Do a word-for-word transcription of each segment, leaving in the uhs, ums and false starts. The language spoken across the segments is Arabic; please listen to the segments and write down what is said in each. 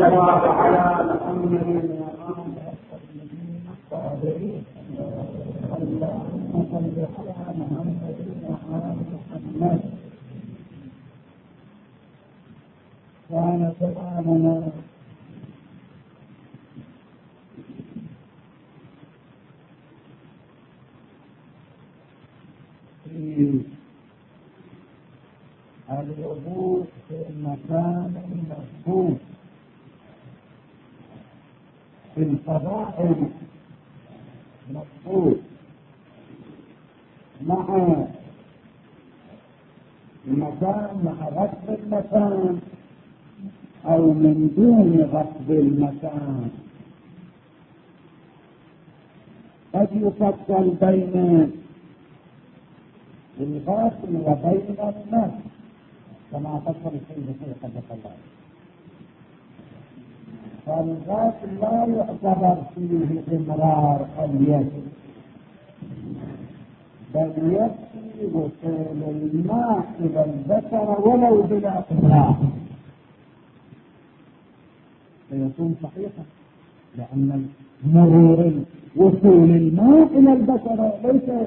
الله على محمد وآله الطيبين الطاهرين. اللهم صل على محمد وآل محمد. كان كلامنا في الوضوء في المكان المرفوع في الفضائل مرفوع مع المكان مع غصب المكان او من دون غصب المكان. قد يفصل بين الغاسل وبين النفس كما فصل السيد في قدس الله. فالغاسل لا يعتبر فيه امرار اليد، بل يكفي وصول الماء الى البشر ولو بلا امرار فيكون صحيحا، لان مرور وصول الماء الى البشر ليس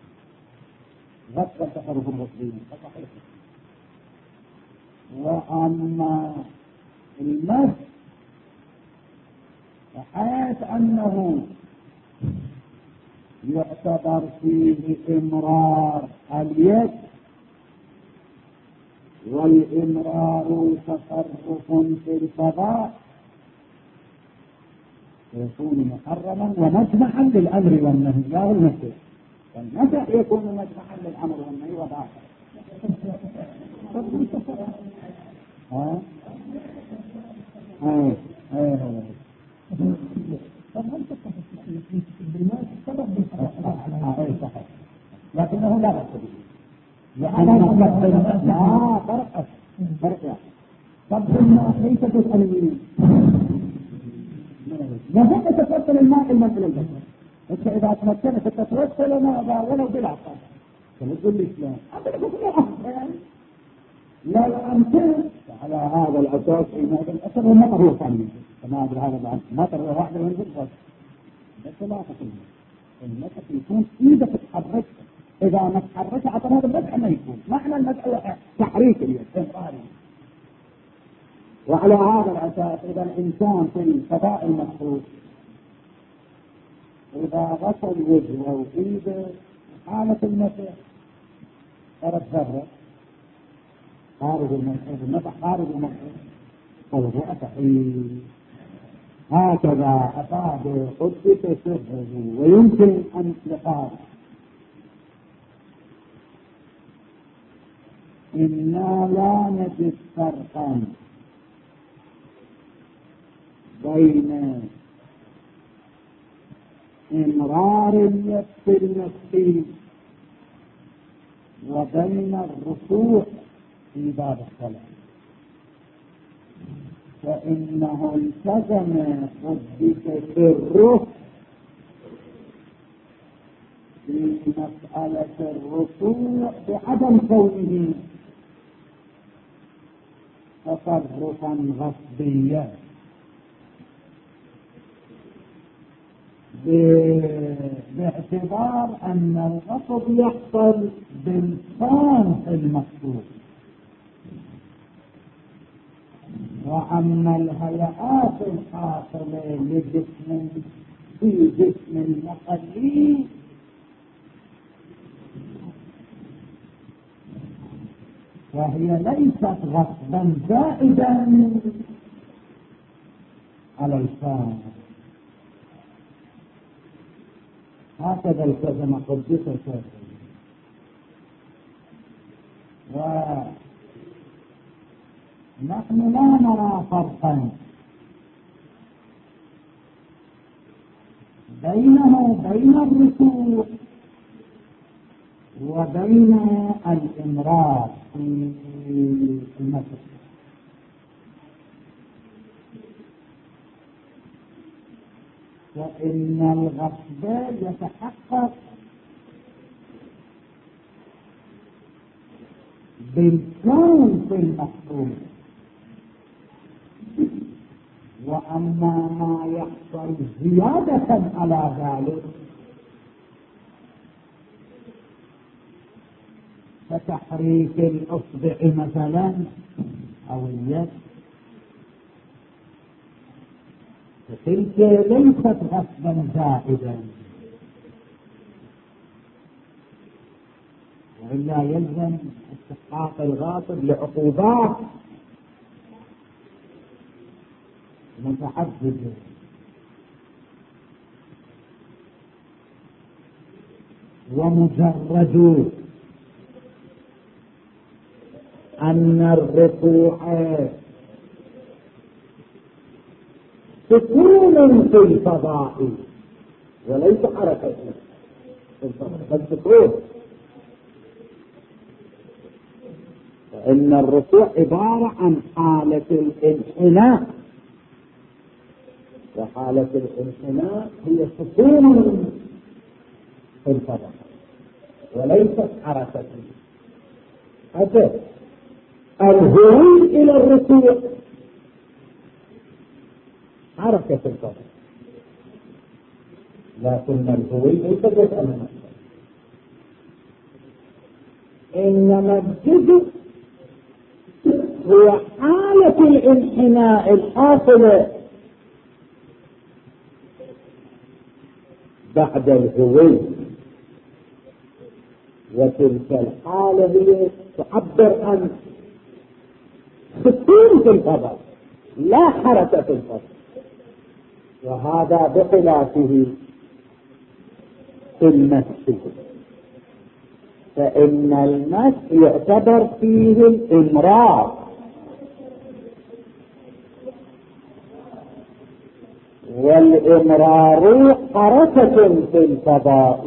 غسل تصرف المسلمين فصحيح. واما المس بحيث انه يعتبر فيه امرار اليد، والامرار تصرف في الفضاء، يكون محرما ومجمعا للامر والنهي. لا هو المسح، والمسح يكون مجمعا للامر والنهي وضعفا. ها ايه ايه طب هل تتفق في بالماء سبب بالفضاء؟ صحيح، لكنه لا بأس به لأنه لا فرق فرق. طب الماء ليس تسألني لذلك تتوصل الماء الماء إلى البشر. انت اذا تمكنت تتوصل ماء ولو بالعقل فنقول الاسلام لا يمكن على هذا الاساس. الاثر المطر هو ثاني كما ادري هذا المطر واحده من الغد بس لا تقول المطر يكون ايدك تتحرك. اذا ما تحركت عطر هذا المسح ما يكون معنى المسح تحريك اليد. وعلى هذا الاساس اذا الانسان في الفضاء المخصوص اذا غسل وجهه وايده حالة المسح صارت ذره خارج المسح، المسح خارج المسح فالوضوء صحيح. هكذا افاد قدس سره ويمكن ان يقال إنا لا نجد فرقا بين إمرار اليد في المسح وبين الركوع في باب الصلاة، فإنه التزم قدس سره في مسألة الركوع بعدم كونه تصرفا غصبيا باعتبار أن الغصب يحصل بالصان المقصود، وأما الهيئات الحاصلة لجسم في جسم المقلي وهي ليست غصبا زائدا على الفاعل. هكذا التزم قدس سره. ونحن لا نرى فرقا بينه بين الركوع وبين الإمرار في المسح. فإن الغصب يتحقق بالكون في المقصود وأما ما يحصل زيادة على ذلك كتحريك الأصبع مثلا أو اليد، فتلك ليست غصبا زائدا، وإلا يلزم استحقاق الغاصب لعقوبات متعددة. ومجرد أن الركوع سكون في الفضاء وليس حركة في الفضاء بل سكون، فإن الركوع عبارة عن حالة الانحناء، وحالة الانحناء هي سكون في الفضاء وليست حركة. حتى الهوي إلى الركوع حركة الفضاء، لكن الهوي ليس جزءا من الفضاء، إنما الجزء هو حالة الانحناء الحاصلة بعد الهوي، وتلك الحالة هي تعبر عن سكون في الفضاء لا حركة في الفضاء، وهذا بخلافه في المس، فإن المس يعتبر فيه الإمرار، والإمرار حركة في الفضاء.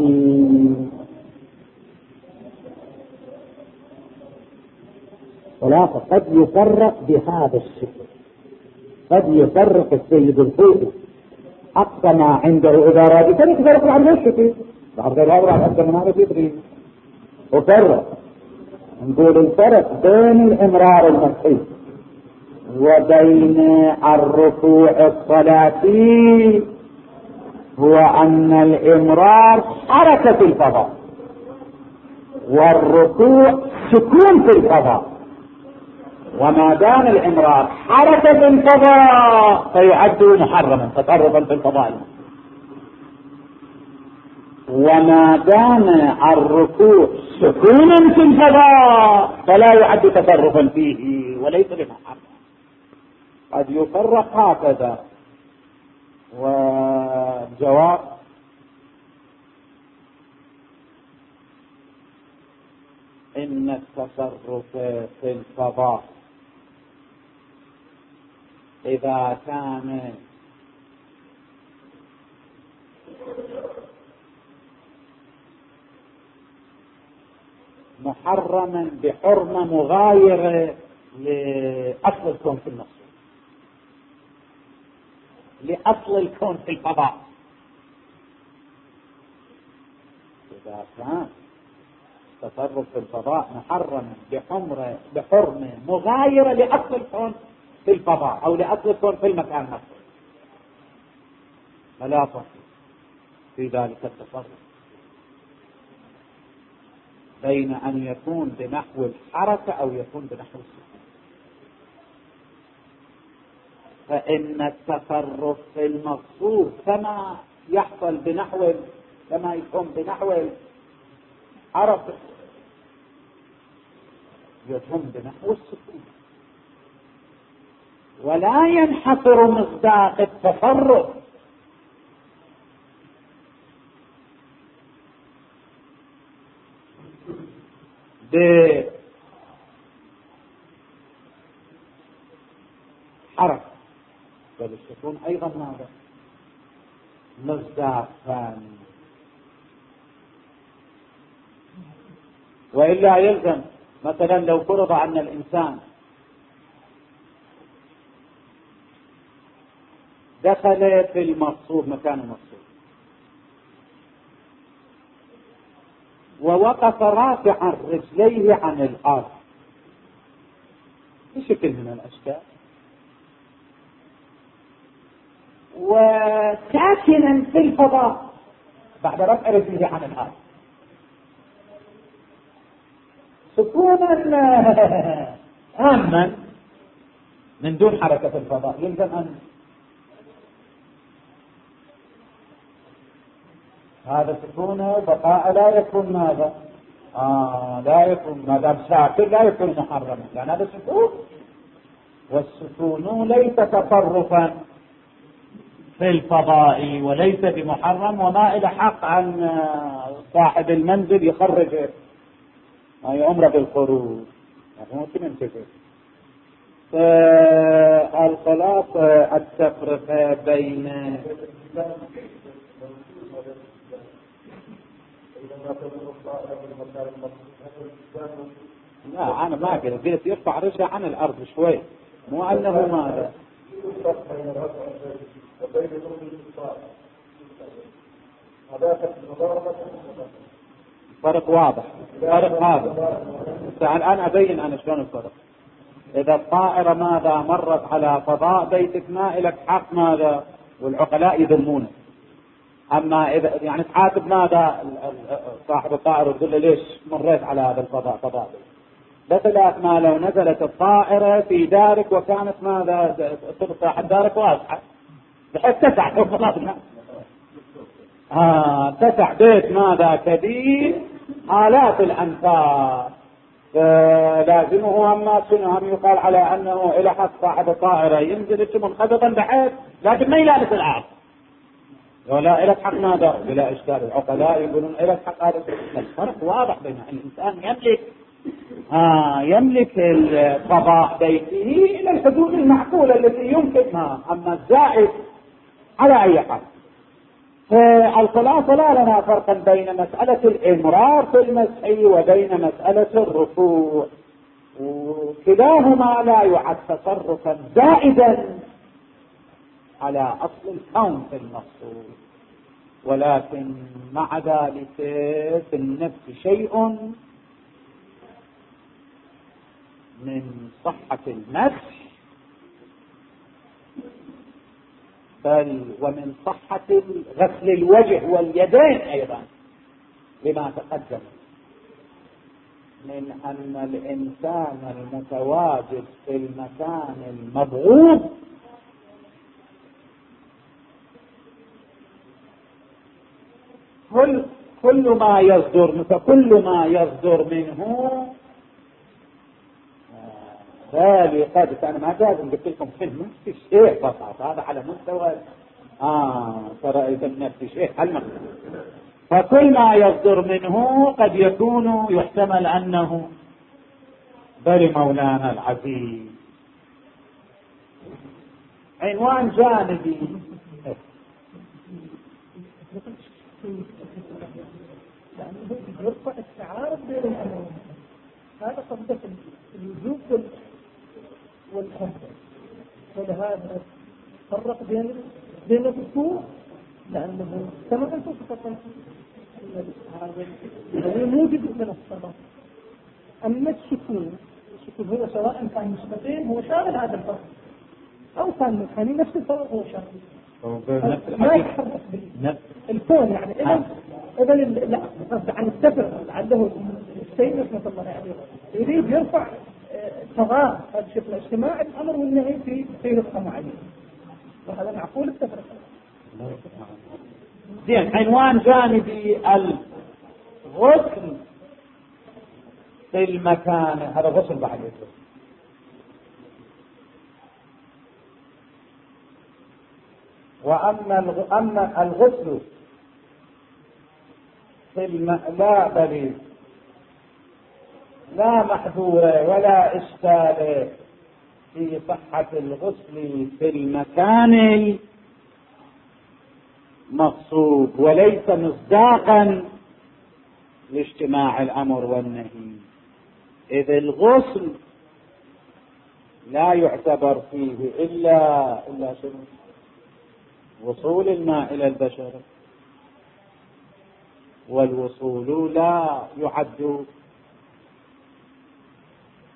خلاصة قد يفرق بهذا الشكل، قد يفرق السيد الخوئي أقصى ما عنده إذا رادي كان يفرق عن الشكل بعد ذلك أكثر من هذا يدري وفرق. نقول الفرق بين الإمرار المسحي وبين الركوع الصلاتي هو أن الإمرار حركة في الفضاء والركوع سكون في الفضاء، وما دام الإمرار حركة في الفضاء فيعد محرما تطرفا في الفضاء، وما دام الركوع سكونا في الفضاء فلا يعد تصرفا فيه وليس بمحرم. قد يفرق هكذا. والجواب إن التصرف في الفضاء إذا كان محرما بحرمة مغايرة لأصل الكون في النص، لأصل الكون في الفضاء، إذا كان تصرف في الفضاء محرما بحمرة بحرمة مغايرة لأصل الكون في الفضاء أو لأصل الكون في المكان نفسه فلا فرق في ذلك التصرف بين أن يكون بنحو الحركة أو يكون بنحو السكون. فإن التصرف في المقصود كما يحصل بنحو كما يكون بنحو الحركة يكون بنحو السكون، ولا ينحصر مصداق التصرف بحركة، بل السكون أيضا ماذا؟ مصداق ثاني، وإلا يلزم مثلا لو فرض أن الإنسان دخل في المقصود مكان المقصود ووقف رافعا رجليه عن الأرض بشكل من الأشكال، وساكنا في الفضاء بعد رفع رجله عن الأرض سكونا تاما من دون حركة الفضاء، يلزم أن هذا سكون بقاء لا يكون ماذا؟ آه لا يكون ما دام ساكن لا يكون محرما، لأن هذا سكون، والسكون ليس تصرفا في الفضاء وليس بمحرم، وما إلى حق عن صاحب المنزل يخرج ما يؤمر بالخروج ممكن انتبه. فالخلاص التفرقة بين لا أنا ما أقدر بيت يرفع رجله عن الأرض شوي، مو أنه ماذا فرق واضح، فرق هذا الآن أبين أنا شلون الفرق. إذا الطائرة ماذا مرت على فضاء بيتك ما إلك حق ماذا، والعقلاء يذمونه. أما إذا يعني تحاسب ماذا صاحب الطائرة تقول له ليش مريت على هذا الفضاء فضاء، بخلاف ما لو نزلت الطائرة في دارك وكانت ماذا تبقى دارك واسعة بحيث تسع حفظنا آه تسع بيت ماذا كبير آلاف الأنفار، لازمه أما شنو هم يقال على أنه إلى حق صاحب الطائرة ينزل منخفضا بحيث لكن ما يلامس الأرض، ولا إلى حق ماذا بلا إشكال. العقلاء يقولون إلى حق هذا الفرق واضح بين الإنسان يملك آه يملك الفضاء بيته إلى الحدود المعقولة التي يمكنها، أما الزائد على أي حال. فالخلاصة لا لنا فرقا بين مسألة الإمرار في المسح وبين مسألة الركوع، وكلاهما لا يعد تصرفا زائدا على أصل الكون في المقصود، ولكن مع ذلك في النفس شيء من صحة المسح بل ومن صحة غسل الوجه واليدين أيضا لما تقدم من أن الإنسان المتواجد في المكان المبغوض كل كل ما يصدر فكل ما يصدر منه بالي قد أنا ما لازم قلت لكم فيلم نفس الشيء فقط، هذا على مستوى آه ترى إذا نفس الشيء المهم، فكل ما يصدر منه قد يكون يحتمل أنه بل مولانا العزيز. عنوان جانبي لأنه يرفع التعارض بين الأمرين، هذا قصده الوجوب والخمس، ولهذا فرق بين بين الركوع لأنه كما قلت فقط هذا هو موجب من الصلاة. أما السكون السكون هو سواء كان مستقيم هو شامل هذا الفرق أو كان منحني نفس الفرق هو شامل ما يتحرك الكون يعني إذا إذا لا قصد عن السفر لعله السيد رحمة الله عليه يريد يرفع تضاد هذا شكل اجتماع الأمر والنهي في سير الصناعي، وهذا معقول السفر. زين عنوان جانبي الغسل في المكان، هذا غسل بعد الغسل. وأما أما الغسل في الم... لا بل لا محذور ولا إشكال في صحة الغسل في المكان المقصود، وليس مصداقا لاجتماع الأمر والنهي، إذ الغسل لا يعتبر فيه إلا إلا شنو؟ وصول الماء إلى البشر، والوصول لا يعد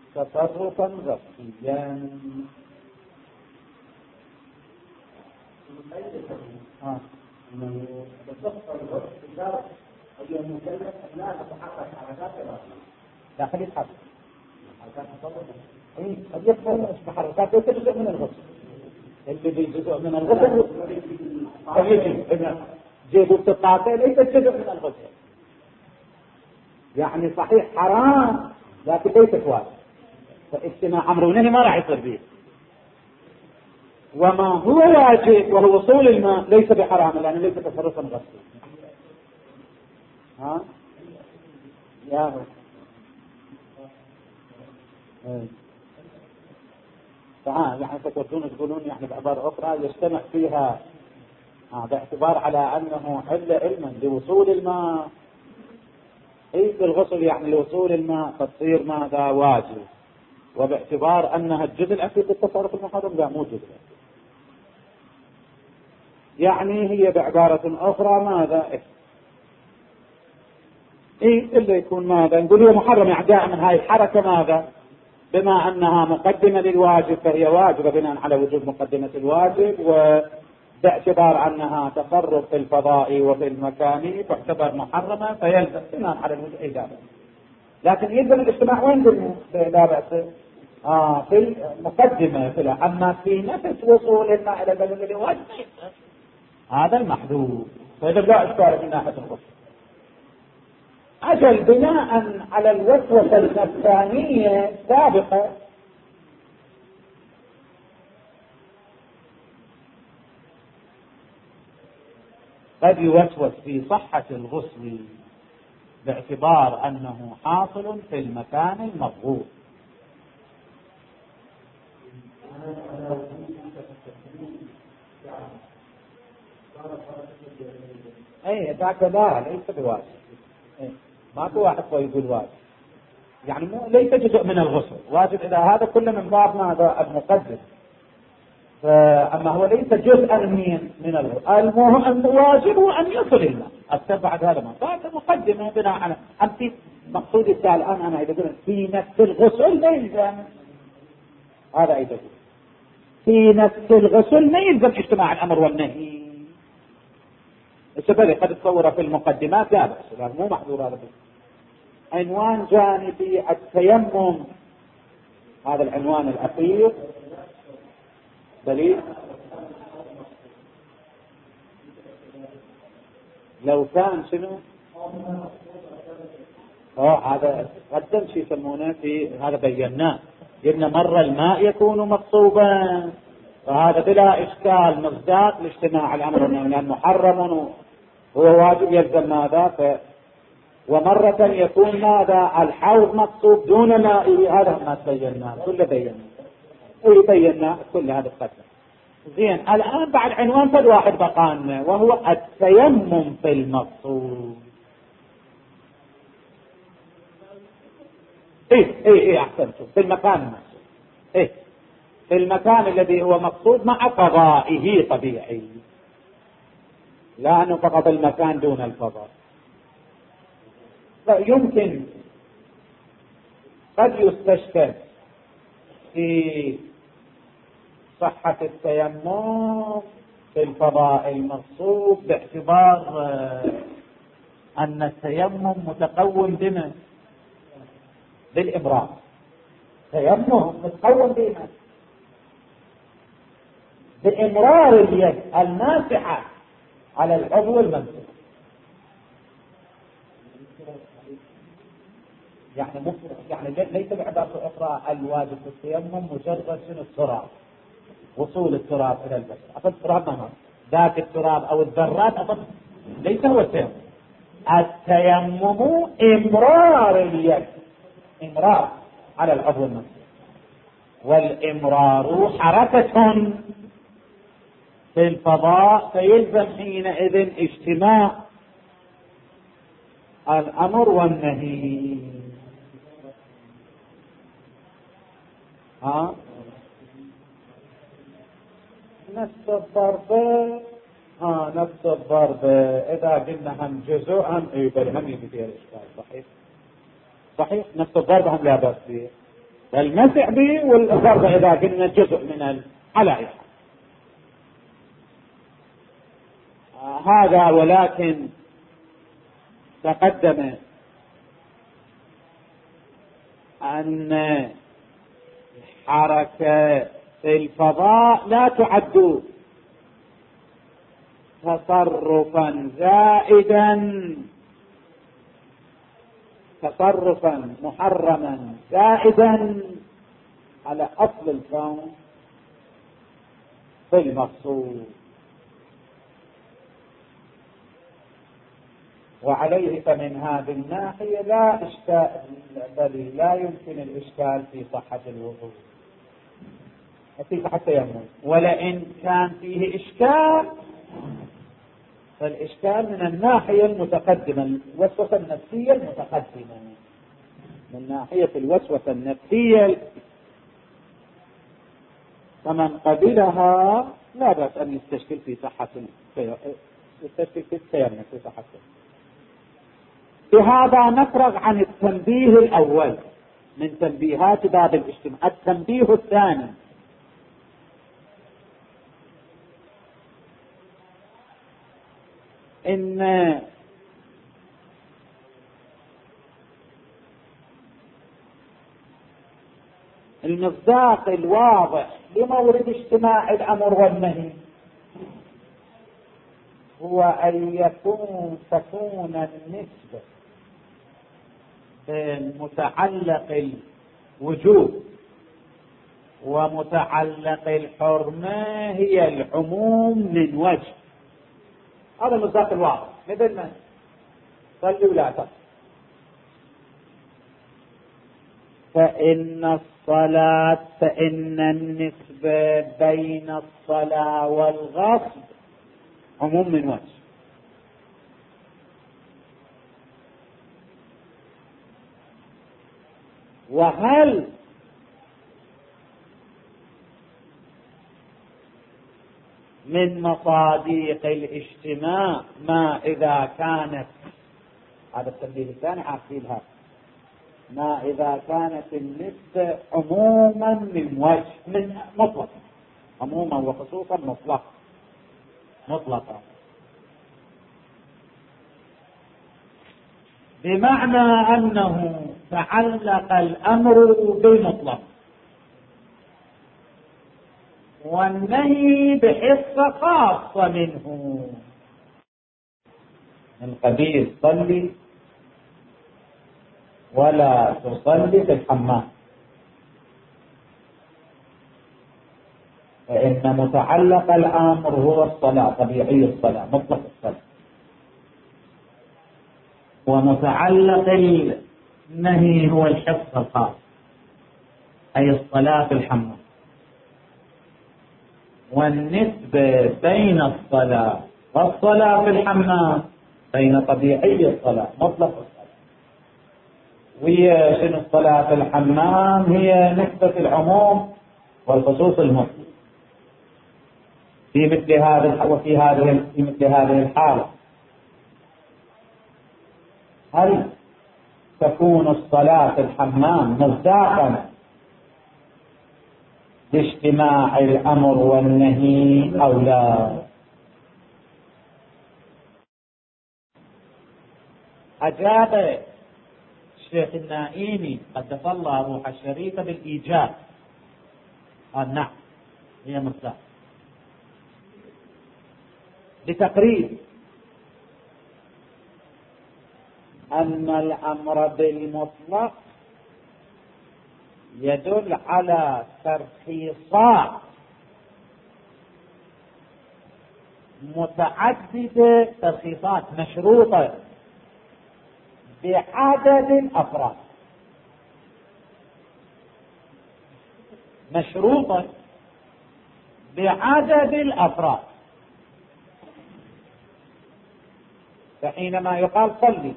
تصرفا غسليا. ها انه بالضبط الوقت هي مكلف لا تتحرك حركات لا خليه يتحرك حركات تصور اي قد يدخل بحركات ليس جزء من الغسل اللي بجزء من الغسل فيجي جيبوا التقاطع ليس جزء من الغسل يعني صحيح حرام لكن ليس واجب فاجتماع امر ونهي ما راح يصير به وما هو واجب وهو وصول الماء ليس بحرام لأنه ليس تصرفا غسل ها يا هو تعال يعني تقولون تقولون يعني بعبارة أخرى يجتمع فيها آه باعتبار على أنه حل علما لوصول الماء إيه بالغسل يعني لوصول الماء فتصير ماذا واجب وباعتبار أنها الجزء الأخير بالتصرف المحرم لا مو جزء يعني هي بعبارة أخرى ماذا إيه, إيه اللي يكون ماذا نقول هو محرم إعداء من هاي الحركة ماذا بما أنها مقدمة للواجب فهي واجبة بناء على وجود مقدمة الواجب وباعتبار أنها تصرف في الفضاء وفي المكان تعتبر محرمة فيلزم بناء على الوجود إجابة لكن يلزم الاجتماع وين قلنا لا بأس آه في المقدمة في أما في نفس وصول الماء إلى البلد الواجب هذا المحذوف فإذا لا إشكال من ناحية الغسل أجل بناء على الوسوسة النفسانية السابقة قد يوسوس في صحة الغسل باعتبار أنه حاصل في المكان المضغوط اي ذاك لا ليس بواجب إيه. ماكو واحد يقول واجب يعني مو ليس جزء من الغسل واجب اذا هذا كله من باب ماذا المقدم فاما هو ليس جزءا من من الغسل المهم الواجب ان يصل الماء اكثر بعد هذا ما فهذا مقدمه بناء على انت مقصودي الان انا اذا قلت في نفس الغسل ما يلزم هذا ايضا في نفس الغسل ما يلزم اجتماع الامر والنهي السبب قد تصور في المقدمات لا بأس مو محظور هذا عنوان جانبي التيمم هذا العنوان الأخير دليل لو كان شنو اه هذا قدم شيء يسمونه في هذا بيناه قلنا مرة الماء يكون مقصوبا فهذا بلا إشكال مصداق لاجتماع الأمر لأنه محرم هو واجب يلزم ماذا ف... ومرة يكون ماذا الحوض مقصود دون ماء هذا ما بيناه كله بيناه اي بيناه كل هذا القدر زين الآن بعد عنوان فد واحد بقانا وهو التيمم في المقصود ايه ايه ايه احسنتم في المكان المقصود ايه في المكان الذي هو مقصود مع قضائه طبيعي لا أنه فقط المكان دون الفضاء فيمكن قد يستشكل في صحة التيمم في الفضاء المقصود باعتبار أن التيمم متقوم بما بالإبرار تيمم متقوم بما بإمرار اليد الماسحة على العضو الممسوح يعني يعني ليس بعبارة أخرى الواجب في التيمم مجرد من التراب وصول التراب إلى البشر أصل التراب ما ذاك التراب أو الذرات أصل ليس هو التيمم التيمم إمرار اليد إمرار على العضو الممسوح والإمرار حركة في الفضاء فيلزم حينئذ اجتماع الأمر والنهي ها نفس الضربة ها نفس الضربة إذا قلنا هم جزء هم إيه بل هم يجي فيها الإشكال صحيح صحيح نفس الضربة هم لا بأس فيه المسح به والضربة إذا قلنا جزء من الحلائق هذا ولكن تقدم أن حركة في الفضاء لا تعد تصرفا زائدا، تصرفا محرما زائدا على أصل الكون في المقصود. وعليه فمن هذه الناحية لا إشكال، بل لا يمكن الإشكال في صحة الوضوء في صحة التيمم. ولئن كان فيه إشكال فالإشكال من الناحية المتقدمة، الوسوسة النفسية المتقدمة، من ناحية الوسوسة النفسية فمن قبلها لا بأس أن يستشكل في صحة يستشكل في التيمم في صحة. بهذا نفرغ عن التنبيه الأول من تنبيهات باب الاجتماع. التنبيه الثاني: إن المصداق الواضح لمورد اجتماع الأمر والنهي هو أن يكون تكون النسبة بين متعلق الوجوب ومتعلق الحرمة هي العموم من وجه. هذا المصداق الواضح، مثل ما صلي ولا تصلي، فإن الصلاة فإن النسبة بين الصلاة والغصب عموم من وجه. وهل من مصاديق الاجتماع ما إذا كانت، هذا التنبيه الثاني عارفين هذا، ما إذا كانت النسبة عموما من وجه من مطلق، عموما وخصوصا مطلق مطلقا، بمعنى أنه تعلق الأمر بالمطلق والنهي بحصة خاصة منه، من قبيل صلي ولا تصلي في الحمام، فإن متعلق الأمر هو الصلاة، طبيعي الصلاة، مطلق الصلاة، ومتعلق النهي هو الحفظ الخاص أي الصلاة في الحمام. والنسبة بين الصلاة والصلاة في الحمام بين طبيعي الصلاة مطلق الصلاة وهي شنو الصلاة في الحمام، هي نسبة العموم والخصوص المطلق في مثل هذا وفي هذه في مثل هذه الحالة. هل تكون الصلاة في الحمام مصداقا لاجتماع الأمر والنهي أو لا؟ أجاب الشيخ النائيني قدس الله روح الشريفة بالإيجاب، قال نعم هي مصداق، لتقرير أن الأمر بالمطلق يدل على ترخيصات متعددة، ترخيصات مشروطة بعدد الأفراد، مشروطة بعدد الأفراد. فحينما يقال صلي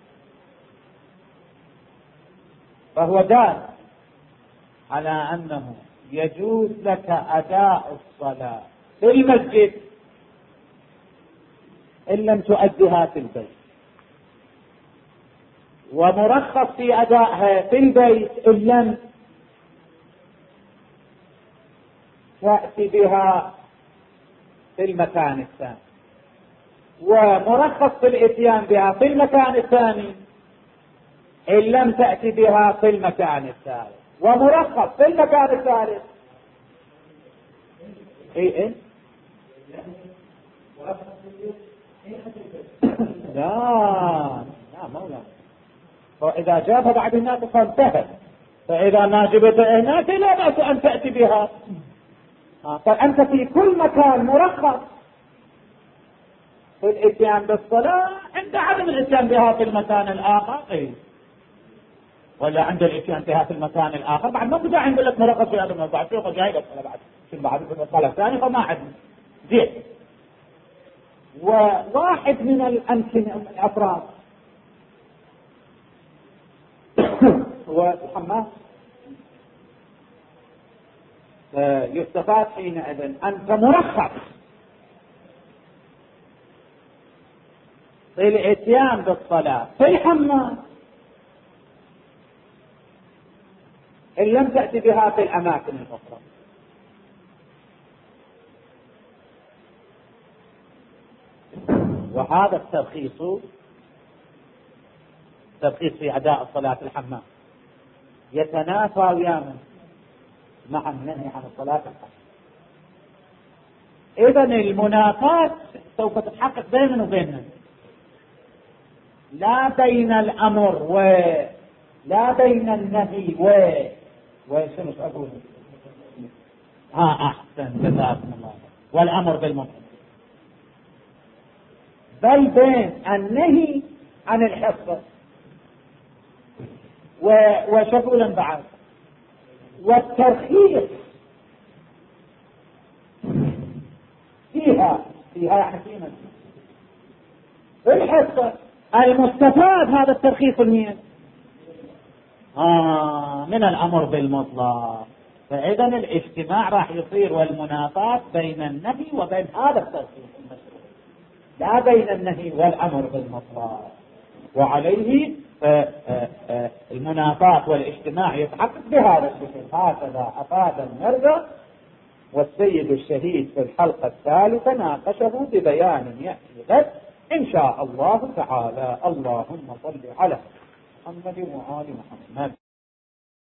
فهو دال على أنه يجوز لك أداء الصلاة في المسجد إن لم تؤدها في البيت، ومرخص في أدائها في البيت إن لم تأتي بها في المكان الثاني. ومرخص في الاتيان بها في المكان الثاني إن لم تأتي بها في المكان الثالث، ومرخص في المكان الثالث اي اي لا لا مولا. فإذا جاب بعد الناس فانتهت، فإذا ما جبت هناك لا بأس أن تأتي بها. فأنت في كل مكان مرخص في الاتيان بالصلاة عند عدم الاتيان بها في المكان الآخر. اي ولا عند الاتيان بها في المكان الآخر بعد ما بدا عند لك مرخص في هذا الموضوع، بعد شوف جاي لك بعد شوف بعد الصلاة الثانية فما عندنا زين. وواحد من الأمكنة من الأفراد هو الحمام، يستفاد حينئذ أنت مرخص في الاتيان بالصلاة في الحمام إن لم تأتي بها في الأماكن الأخرى. وهذا الترخيص ترخيص في أداء الصلاة في الحمام يتنافى ويامن مع النهي عن الصلاة في الحمام. إذن المنافاة سوف تتحقق بيننا وبيننا، لا بين الأمر ولا بين النهي و وشنو أقول ها أحسن جزاكم الله، والأمر بالمنكر، بل بين النهي عن الحصة وشغولا بعد والترخيص فيها فيها يعني فينا الحصة المستفاد هذا الترخيص المين آه من الأمر بالمطلق. فإذا الاجتماع راح يصير والمنافاة بين النهي وبين هذا الترخيص المشروع، لا بين النهي والأمر بالمطلق. وعليه المنافاة والاجتماع يتحقق بهذا الشكل. هكذا أفاد المرجع والسيد الشهيد في الحلقة الثالثة ناقشه ببيان يأتي غد إن شاء الله تعالى. اللهم صل على محمد وآل محمد.